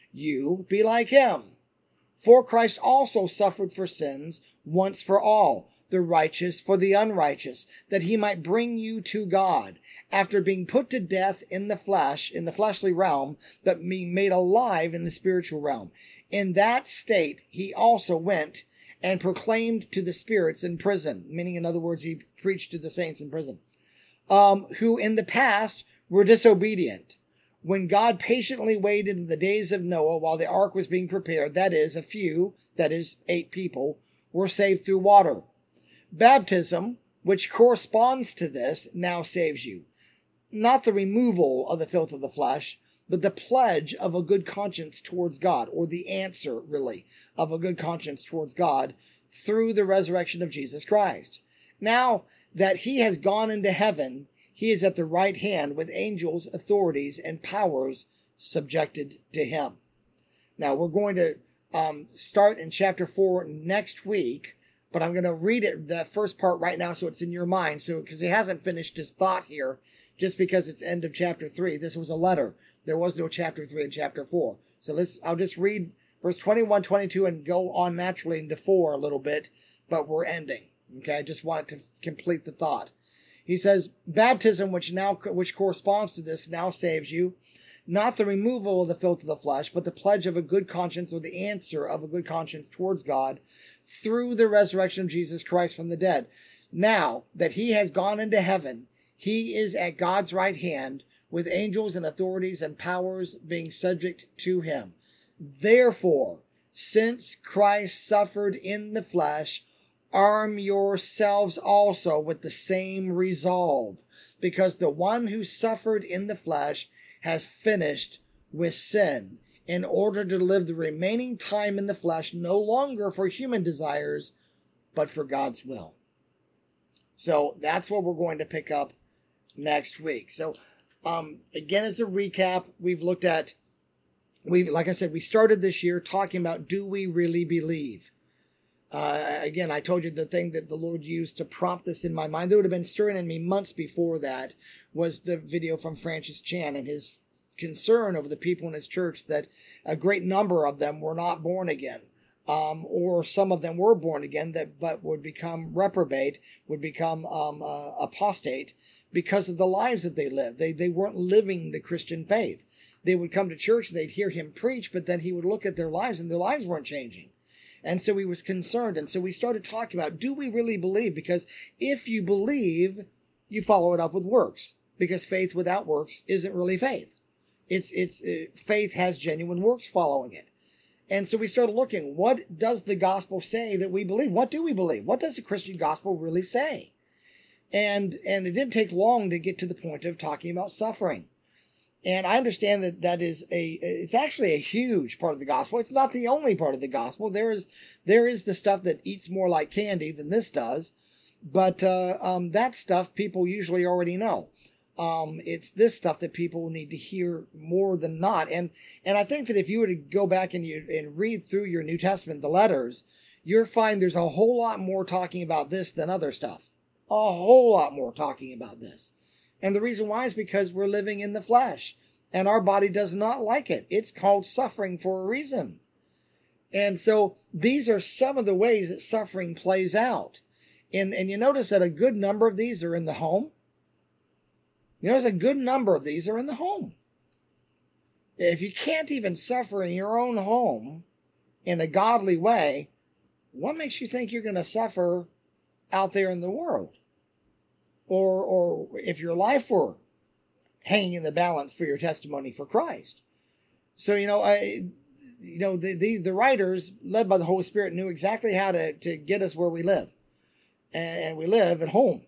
You be like him. For Christ also suffered for sins once for all, the righteous for the unrighteous, that he might bring you to God, after being put to death in the flesh, in the fleshly realm, but being made alive in the spiritual realm. In that state he also went and proclaimed to the spirits in prison, meaning, in other words, he preached to the saints in prison, um, who in the past were disobedient, when God patiently waited in the days of Noah while the ark was being prepared. That is, a few, that is, eight people, were saved through water. Baptism, which corresponds to this, now saves you. Not the removal of the filth of the flesh, but the pledge of a good conscience towards God, or the answer, really, of a good conscience towards God through the resurrection of Jesus Christ. Now that he has gone into heaven, he is at the right hand with angels, authorities, and powers subjected to him. Now we're going to um, start in chapter four next week, but I'm going to read it, the first part right now, so it's in your mind. So, because he hasn't finished his thought here, just because it's end of chapter three. This was a letter. There was no chapter three and chapter four. So let's, I'll just read verse twenty-one, twenty-two, and go on naturally into four a little bit, but we're ending. Okay, I just wanted to complete the thought. He says, baptism, which now, which corresponds to this, now saves you, not the removal of the filth of the flesh, but the pledge of a good conscience, or the answer of a good conscience towards God, through the resurrection of Jesus Christ from the dead. Now that he has gone into heaven, he is at God's right hand, with angels and authorities and powers being subject to him. Therefore, since Christ suffered in the flesh, arm yourselves also with the same resolve, because the one who suffered in the flesh has finished with sin, in order to live the remaining time in the flesh no longer for human desires, but for God's will. So that's what we're going to pick up next week. So Um, again, as a recap, we've looked at, we like I said, we started this year talking about, do we really believe? Uh, again, I told you the thing that the Lord used to prompt this in my mind, that would have been stirring in me months before that, was the video from Francis Chan and his concern over the people in his church that a great number of them were not born again. Um, or some of them were born again, that but would become reprobate, would become um, uh, apostate because of the lives that they lived. They they weren't living the Christian faith. They would come to church, they'd hear him preach, but then he would look at their lives, and their lives weren't changing. And so he was concerned. And so we started talking about, do we really believe? Because if you believe, you follow it up with works. Because faith without works isn't really faith. It's it's uh, faith has genuine works following it. And so we started looking, what does the gospel say that we believe? What do we believe? What does the Christian gospel really say? And and it didn't take long to get to the point of talking about suffering. And I understand that that is a, it's actually a huge part of the gospel. It's not the only part of the gospel. There is, there is the stuff that eats more like candy than this does. But uh, um, that stuff people usually already know. Um, it's this stuff that people need to hear more than not. And and I think that if you were to go back and you and read through your New Testament, the letters, you'll find there's a whole lot more talking about this than other stuff. A whole lot more talking about this. And the reason why is because we're living in the flesh. And our body does not like it. It's called suffering for a reason. And so these are some of the ways that suffering plays out. And, and you notice that a good number of these are in the home. You notice a good number of these are in the home. If you can't even suffer in your own home in a godly way, what makes you think you're going to suffer out there in the world? Or, or if your life were hanging in the balance for your testimony for Christ. So, you know, I, you know, the, the, the writers, led by the Holy Spirit, knew exactly how to, to get us where we live. And we live at home.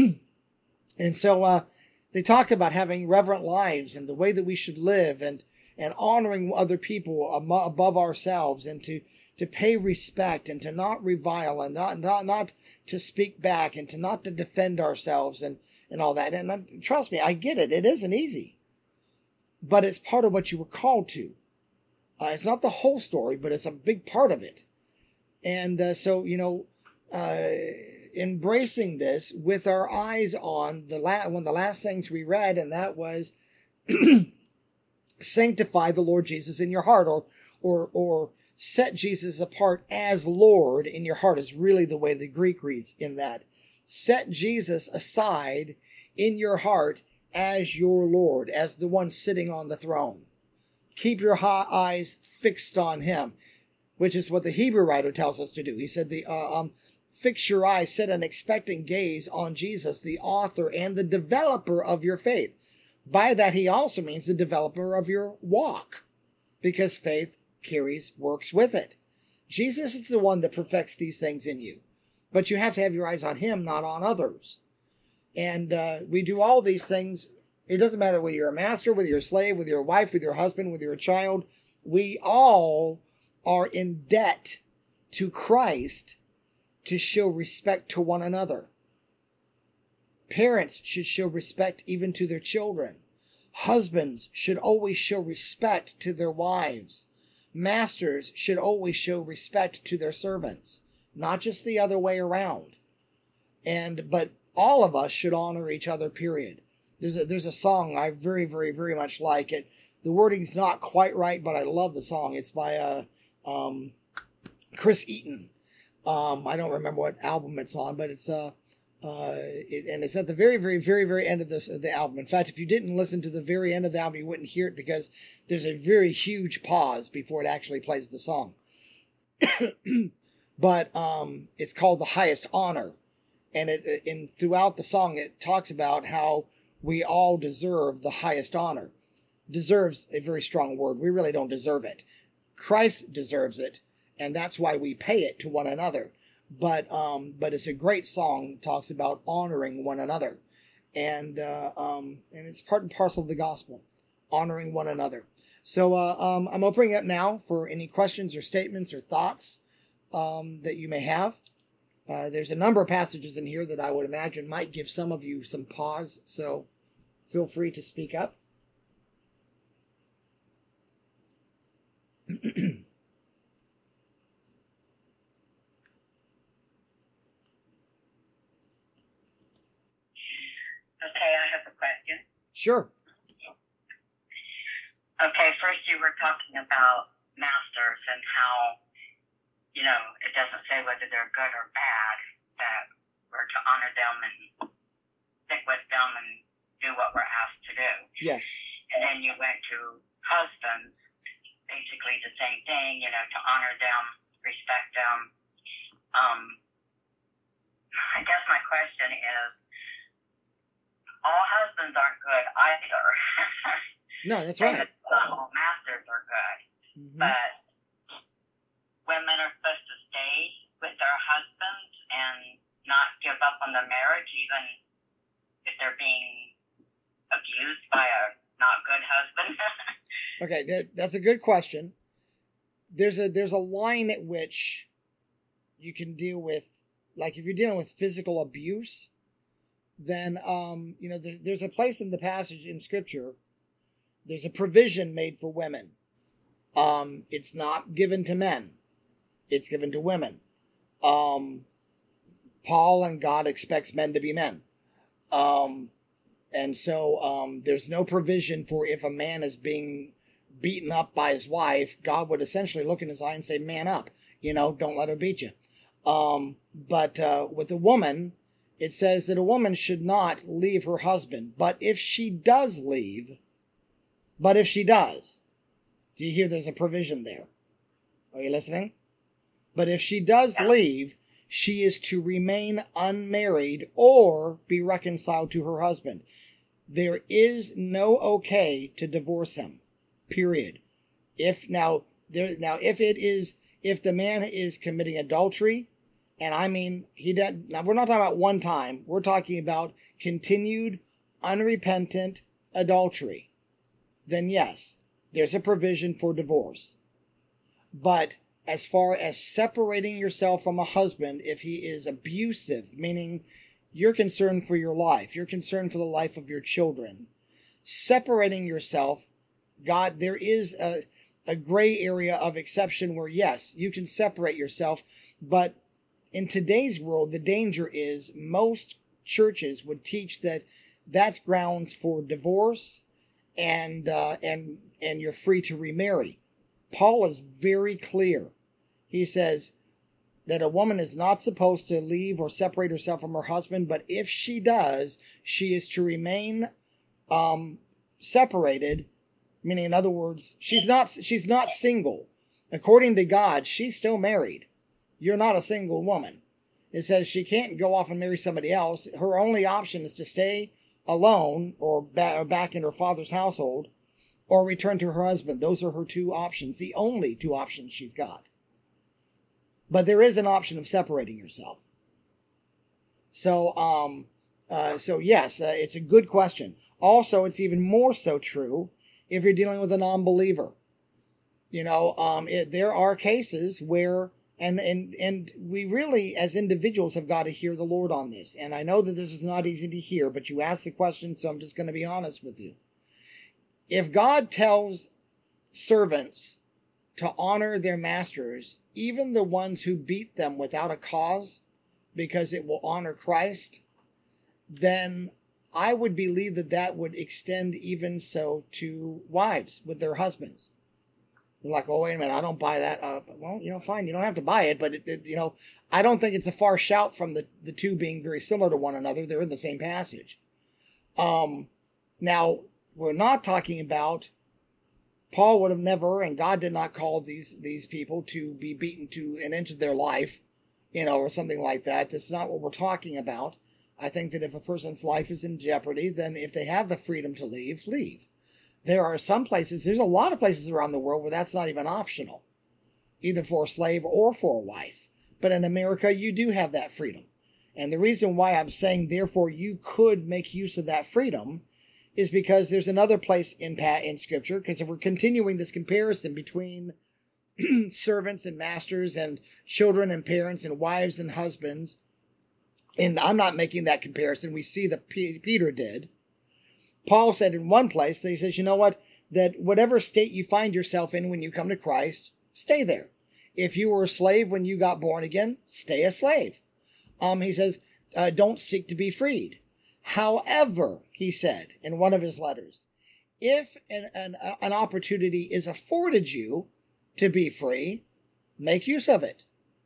And so uh, they talk about having reverent lives and the way that we should live, and, and honoring other people above ourselves, and to, to pay respect, and to not revile, and not, not, not to speak back, and to not to defend ourselves, and and all that. And uh, trust me, I get it. It isn't easy. But it's part of what you were called to. Uh, it's not the whole story, but it's a big part of it. And uh, so, you know, uh, embracing this with our eyes on the la- one of the last things we read, and that was sanctify the Lord Jesus in your heart, or or or set Jesus apart as Lord in your heart is really the way the Greek reads in that. Set Jesus aside in your heart as your Lord, as the one sitting on the throne. Keep your eyes fixed on him, which is what the Hebrew writer tells us to do. He said, "The uh, um, fix your eyes, set an expectant gaze on Jesus, the author and the developer of your faith." By that, he also means the developer of your walk, because faith carries works with it. Jesus is the one that perfects these things in you. But you have to have your eyes on him, not on others. And uh, we do all these things. It doesn't matter whether you're a master, whether you're a slave, whether you're a wife, whether you're a husband, whether you're a child. We all are in debt to Christ to show respect to one another. Parents should show respect even to their children. Husbands should always show respect to their wives. Masters should always show respect to their servants. Not just the other way around. And but all of us should honor each other, period. There's a, there's a song I very, very, very much like it. The wording's not quite right, but I love the song. It's by uh, um, Chris Eaton. Um, I don't remember what album it's on, but it's uh, uh, it, and it's at the very, very, very, very end of this of the album. In fact, if you didn't listen to the very end of the album, you wouldn't hear it, because there's a very huge pause before it actually plays the song. But um, it's called The Highest Honor. And it, in throughout the song, it talks about how we all deserve the highest honor. Deserves a very strong word. We really don't deserve it. Christ deserves it, and that's why we pay it to one another. But um, but it's a great song. It talks about honoring one another. And uh, um, and it's part and parcel of the gospel, honoring one another. So uh, um, I'm opening up now for any questions or statements or thoughts Um, that you may have. Uh, there's a number of passages in here that I would imagine might give some of you some pause, so feel free to speak up. Okay, I have a question. Sure. Okay, first you were talking about masters and how, you know, it doesn't say whether they're good or bad, that we're to honor them and stick with them and do what we're asked to do. Yes. And then you went to husbands, basically the same thing, you know, to honor them, respect them. Um, I guess my question is, all husbands aren't good either. No, that's right. And all masters are good. Mm-hmm. But women are supposed to stay with their husbands and not give up on their marriage, even if they're being abused by a not good husband. Okay, that, that's a good question. There's a there's a line at which you can deal with, like if you're dealing with physical abuse, then um you know there's, there's a place in the passage in Scripture. There's a provision made for women. Um, it's not given to men; it's given to women. Um, Paul and God expects men to be men. Um, and so um, there's no provision for if a man is being beaten up by his wife, God would essentially look in his eye and say, man up, you know, don't let her beat you. Um, but uh, with a woman, it says that a woman should not leave her husband. But if she does leave, but if she does, do you hear there's a provision there? Are you listening? But if she does leave, she is to remain unmarried or be reconciled to her husband. There is no okay to divorce him, period. If now there now if it is if the man is committing adultery, and I mean he did now we're not talking about one time, we're talking about continued unrepentant adultery, then yes, there's a provision for divorce. But as far as separating yourself from a husband, if he is abusive, meaning you're concerned for your life, you're concerned for the life of your children, separating yourself, God, there is a, a gray area of exception where, yes, you can separate yourself, but in today's world, the danger is most churches would teach that that's grounds for divorce and uh, and and you're free to remarry. Paul is very clear. He says that a woman is not supposed to leave or separate herself from her husband, but if she does, she is to remain um, separated, meaning, in other words, she's not she's not single. According to God, she's still married. You're not a single woman. It says she can't go off and marry somebody else. Her only option is to stay alone or, ba- or back in her father's household or return to her husband. Those are her two options, the only two options she's got. But there is an option of separating yourself. So, um, uh, so yes, uh, it's a good question. Also, it's even more so true if you're dealing with a non-believer. You know, um, it, there are cases where, and, and, and we really, as individuals, have got to hear the Lord on this. And I know that this is not easy to hear, but you asked the question, so I'm just going to be honest with you. If God tells servants to honor their masters, even the ones who beat them without a cause, because it will honor Christ, then I would believe that that would extend even so to wives with their husbands. They're like, oh, wait a minute, I don't buy that. Uh, well, you know, fine, you don't have to buy it, but, it, it, you know, I don't think it's a far shout from the, the two being very similar to one another. They're in the same passage. Um, now, we're not talking about, Paul would have never, and God did not call these, these people to be beaten to an inch of their life, you know, or something like that. That's not what we're talking about. I think that if a person's life is in jeopardy, then if they have the freedom to leave, leave. There are some places, there's a lot of places around the world where that's not even optional, either for a slave or for a wife. But in America, you do have that freedom. And the reason why I'm saying, therefore, you could make use of that freedom is because there's another place in Pat in Scripture, because if we're continuing this comparison between servants and masters and children and parents and wives and husbands, and I'm not making that comparison, we see that P- Peter did. Paul said in one place, he says, you know what, that whatever state you find yourself in when you come to Christ, stay there. If you were a slave when you got born again, stay a slave. Um, he says, uh, don't seek to be freed. However, he said in one of his letters, if an, an, an opportunity is afforded you to be free, make use of it.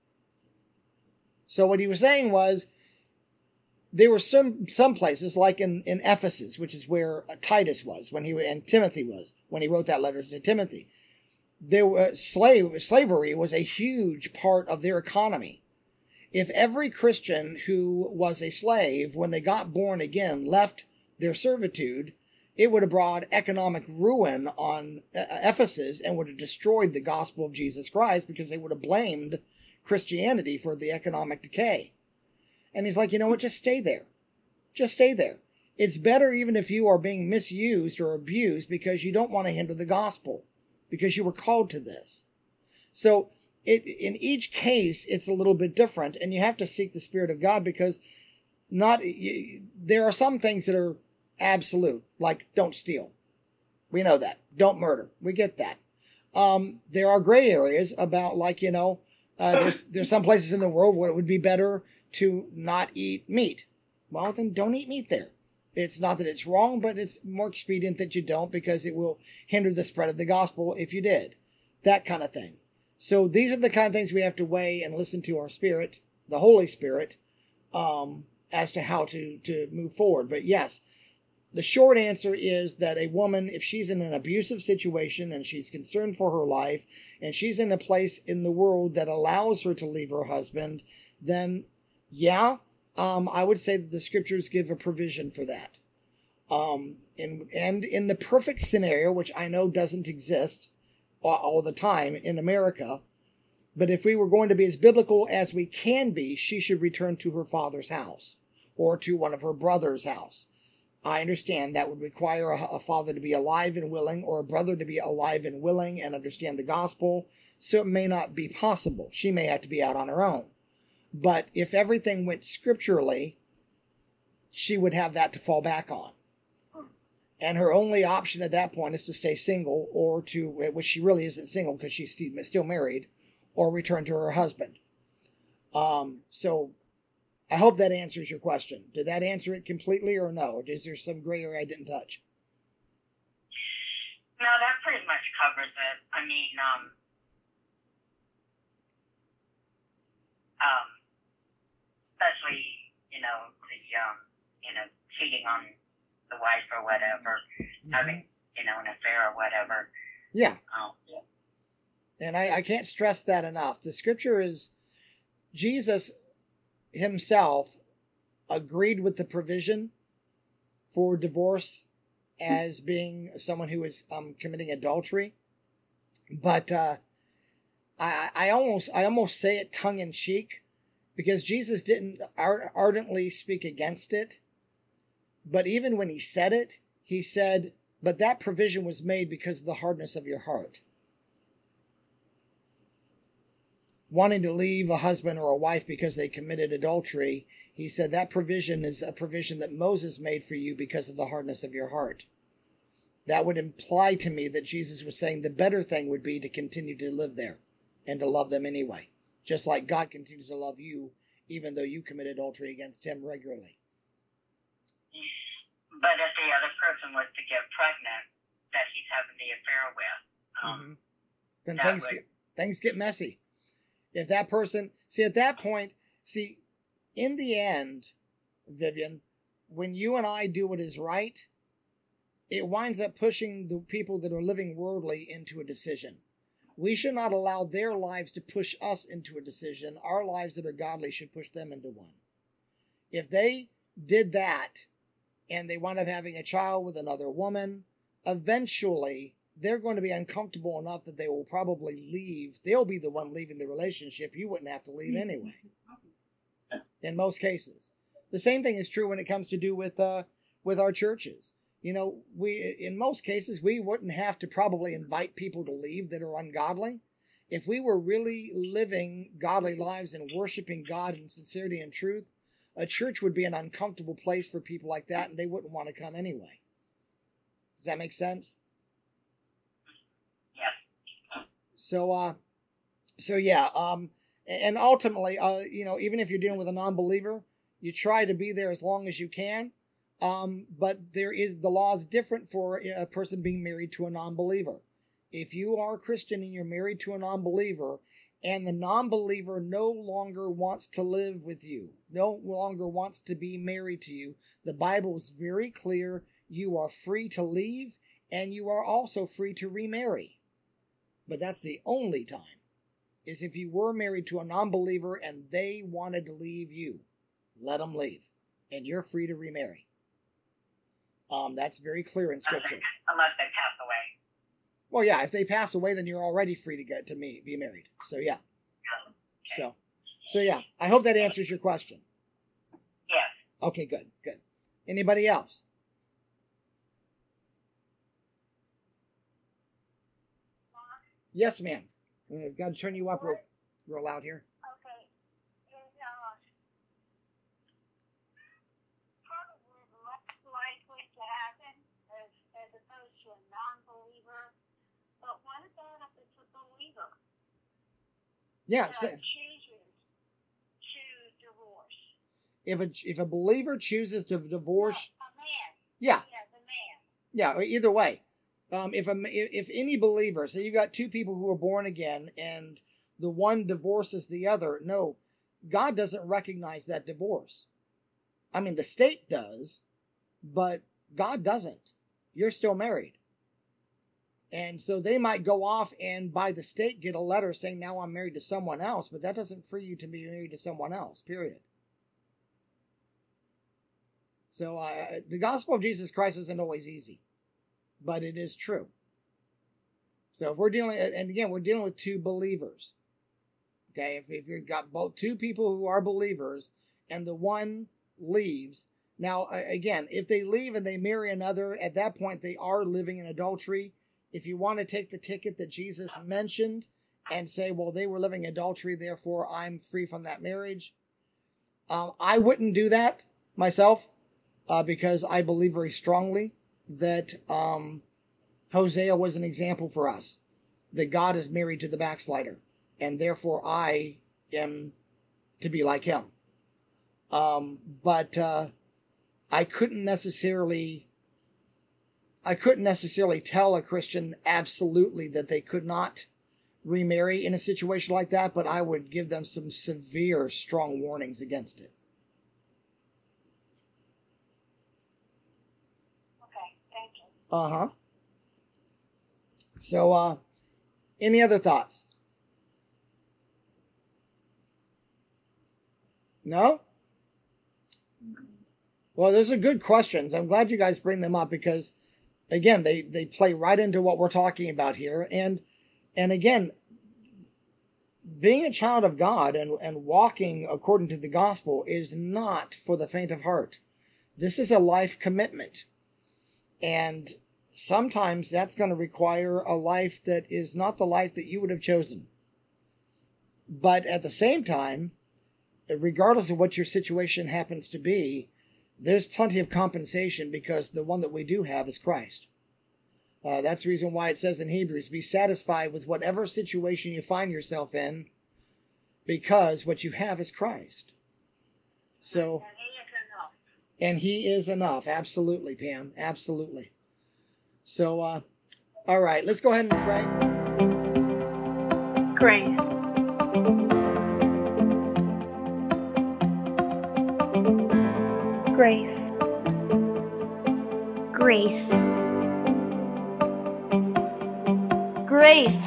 So what he was saying was, there were some some places, like in, in Ephesus, which is where Titus was when he and Timothy was when he wrote that letter to Timothy. There were slave slavery was a huge part of their economy. If every Christian who was a slave, when they got born again, left their servitude, it would have brought economic ruin on Ephesus and would have destroyed the gospel of Jesus Christ, because they would have blamed Christianity for the economic decay. And he's like, you know what, just stay there. Just stay there. It's better even if you are being misused or abused, because you don't want to hinder the gospel, because you were called to this. So it, in each case, it's a little bit different, and you have to seek the Spirit of God, because not you, there are some things that are absolute, like don't steal. We know that. Don't murder. We get that. Um, there are gray areas about, like, you know, uh, there's, there's some places in the world where it would be better to not eat meat. Well, then don't eat meat there. It's not that it's wrong, but it's more expedient that you don't, because it will hinder the spread of the gospel if you did. That kind of thing. So these are the kind of things we have to weigh and listen to our Spirit, the Holy Spirit, um, as to how to, to move forward. But yes, the short answer is that a woman, if she's in an abusive situation and she's concerned for her life, and she's in a place in the world that allows her to leave her husband, then yeah, um, I would say that the scriptures give a provision for that. Um, and, and in the perfect scenario, which I know doesn't exist all, all the time in America, but if we were going to be as biblical as we can be, she should return to her father's house or to one of her brother's house. I understand that would require a, a father to be alive and willing, or a brother to be alive and willing and understand the gospel, so it may not be possible. She may have to be out on her own. But if everything went scripturally, she would have that to fall back on. And her only option at that point is to stay single, or to, which she really isn't single because she's still married, or return to her husband. Um, so I hope that answers your question. Did that answer it completely, or no? Or is there some gray area I didn't touch? No, that pretty much covers it. I mean, um, um, especially, you know, the, um, you know, cheating on the wife or whatever, mm-hmm. having, you know, an affair or whatever. Yeah. Um, yeah. And I, I can't stress that enough. The scripture is, Jesus himself agreed with the provision for divorce as being someone who is um, committing adultery. But uh, I, I almost I almost say it tongue in cheek, because Jesus didn't ardently speak against it. But even when he said it, he said, but that provision was made because of the hardness of your heart. Wanting to leave a husband or a wife because they committed adultery, he said that provision is a provision that Moses made for you because of the hardness of your heart. That would imply to me that Jesus was saying the better thing would be to continue to live there and to love them anyway, just like God continues to love you, even though you commit adultery against him regularly. But if the other person was to get pregnant that he's having the affair with, um, mm-hmm. then things would... get, things get messy. If that person, see, at that point, see, in the end, Vivian, when you and I do what is right, it winds up pushing the people that are living worldly into a decision. We should not allow their lives to push us into a decision. Our lives that are godly should push them into one. If they did that and they wind up having a child with another woman, eventually they're going to be uncomfortable enough that they will probably leave. They'll be the one leaving the relationship. You wouldn't have to leave anyway. In most cases. The same thing is true when it comes to do with uh, with our churches. You know, we in most cases, we wouldn't have to probably invite people to leave that are ungodly. If we were really living godly lives and worshiping God in sincerity and truth, a church would be an uncomfortable place for people like that, and they wouldn't want to come anyway. Does that make sense? Yes. So, uh, so yeah, um, and ultimately, uh, you know, even if you're dealing with a non-believer, you try to be there as long as you can. Um, but there is, the law is different for a person being married to a non-believer. If you are a Christian and you're married to a non-believer, and the non-believer no longer wants to live with you, no longer wants to be married to you, the Bible is very clear. You are free to leave, and you are also free to remarry. But that's the only time, is if you were married to a non-believer and they wanted to leave you. Let them leave, and you're free to remarry. Um, that's very clear in Scripture. Unless they pass away. Well, yeah, if they pass away, then you're already free to get to me, be married. So, yeah. Okay. So, so yeah, I hope that answers your question. Yes. Okay, good, good. Anybody else? Yes, ma'am. I've got to turn you up real, real loud here. Okay. Is uh, probably less likely to happen as, as opposed to a non-believer. But what about if it's a believer Yeah. that So, chooses to divorce? if a if a believer chooses to divorce, No, a man. yeah, Yeah, the man. yeah. or Either way, um, if a if any believer, so you got two people who are born again, and the one divorces the other, no, God doesn't recognize that divorce. I mean, the state does, but God doesn't. You're still married. And so they might go off and by the state get a letter saying, now I'm married to someone else, but that doesn't free you to be married to someone else, period. So uh, the gospel of Jesus Christ isn't always easy, but it is true. So if we're dealing, and again, we're dealing with two believers. Okay, if, if you've got both two people who are believers and the one leaves, now again, if they leave and they marry another, at that point they are living in adultery. If you want to take the ticket that Jesus mentioned and say, well, they were living adultery, therefore I'm free from that marriage, um, I wouldn't do that myself uh, because I believe very strongly that um, Hosea was an example for us, that God is married to the backslider, and therefore I am to be like him. Um, but uh, I couldn't necessarily... I couldn't necessarily tell a Christian absolutely that they could not remarry in a situation like that, but I would give them some severe, strong warnings against it. Okay, thank you. Uh-huh. So, uh, any other thoughts? No? Well, those are good questions. I'm glad you guys bring them up because again, they, they play right into what we're talking about here. And and again, being a child of God and, and walking according to the gospel is not for the faint of heart. This is a life commitment. And sometimes that's going to require a life that is not the life that you would have chosen. But at the same time, regardless of what your situation happens to be, there's plenty of compensation because the one that we do have is Christ. Uh, that's the reason why it says in Hebrews, be satisfied with whatever situation you find yourself in because what you have is Christ. So, And he is enough. and he is enough. Absolutely, Pam. Absolutely. So, uh, all right, let's go ahead and pray. Grace. Grace. Grace. Grace.